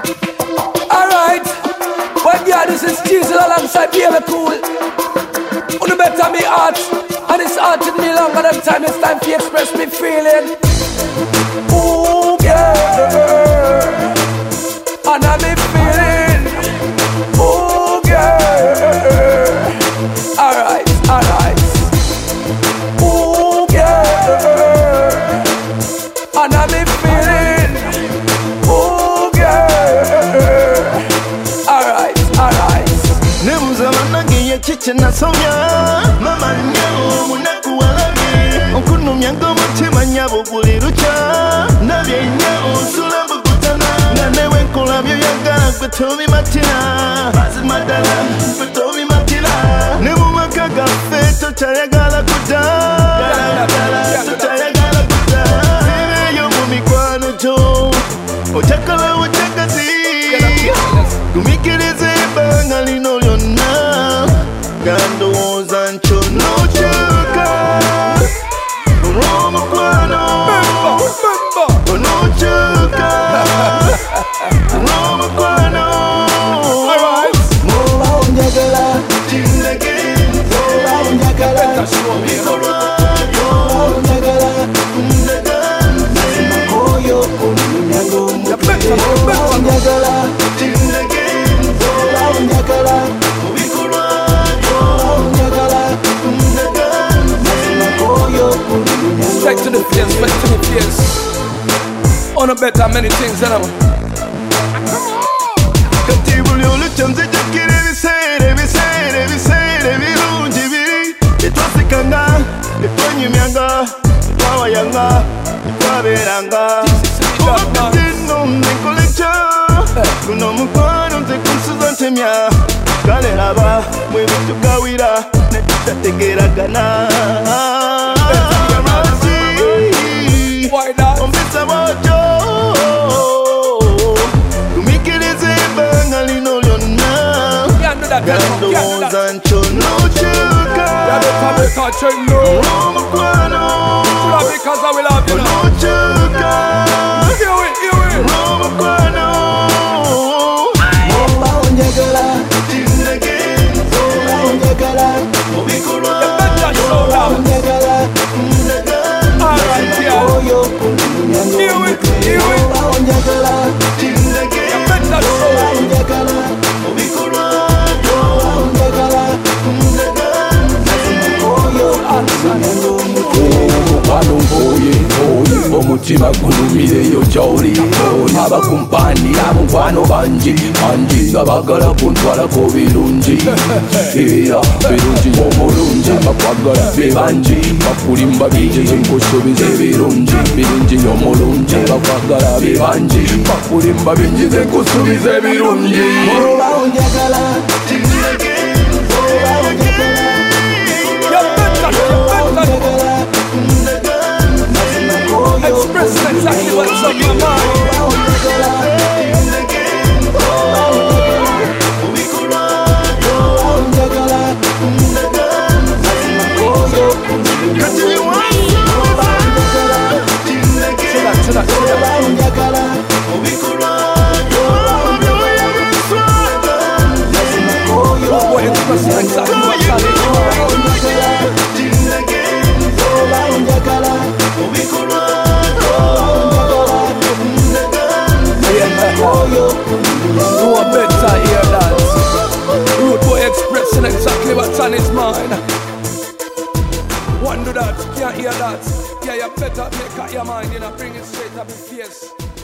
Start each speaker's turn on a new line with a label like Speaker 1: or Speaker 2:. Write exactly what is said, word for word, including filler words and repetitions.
Speaker 1: Alright, well yeah, this is Jesus alongside Baby Cool. Who better me art, and it's art in me longer than time. It's time to express me feeling. Ooh yeah, and I'm me feeling. Ooh yeah. Alright, alright. Ooh yeah, and I'm me feeling. Ooh yeah. Alright, alright.
Speaker 2: Nebuza banange chiche na somya mama nyao munaku walabye okunumya ng'omutima nyabo buli lukya nabye nyao nsula mbukutana nga newe nkola byoyagala gwe tobimatira mazima ddala gwe tobimatira ne mu maka gaffe tokyayagala kudda ddala tokyayagala kudda sibeeyo mu mikwano gyo ojakala ojagazi gumikiriza ebbanga lino lyonna gandowooza nkyo n'okyuka olw'omukwano n'okyuka olw'omukwano oba onjagala kindage oba onjagala bikolwa oba onjagala ndaganze oyo omunyago omutwe oba onjagala kindage oba onjagala bikolwa oba onjagala ndaganze oyo omunyago
Speaker 1: Straight to the face, straight to the face. On a better many things than ever.
Speaker 2: Kati buli olukya nzijukira ebiseera ebiseera ebiseera ebirungi biri byetwasikanga byetwanyumyanga byetwawayanga byetwabeeranga kuba kati nno nzikola ekya guno omukwano nze kunsuza ntemya kale laba bwe bitugawira ne tutategeeragana ompisa bwotyo gumikiriza ebbanga lino lyonna gandowooza nkyo n'okyuka olw'omukwano n'okyuka olw'omukwano oba onjagala kindage oba onjagala obikolwa oba onjagala ndaganze oyo omunyago omutwe oba onjagala kindage oba onjagala obikolwa oba onjagala ndaganze oyo omunyago omutwe
Speaker 1: Omukwano mpoye omutima gulumireyo gy'oli abakumpanira mukwano bangi bangi nga bagala kuntwalako birungi era birungi omulungi bakwagala be bangi bakulimba bingi nkusuubiza ebirungi birungi omulungi bakwagala be bangi bakulimba bingi nkusuubiza ebirungi
Speaker 2: oba onjagala kindage oba onjagala
Speaker 1: Express exactly what's on your mind. No one better hear that. Rude boy expressing exactly what's on his mind. One do that, can't hear that. Yeah, you better make up your mind, you know, bring it straight up in face.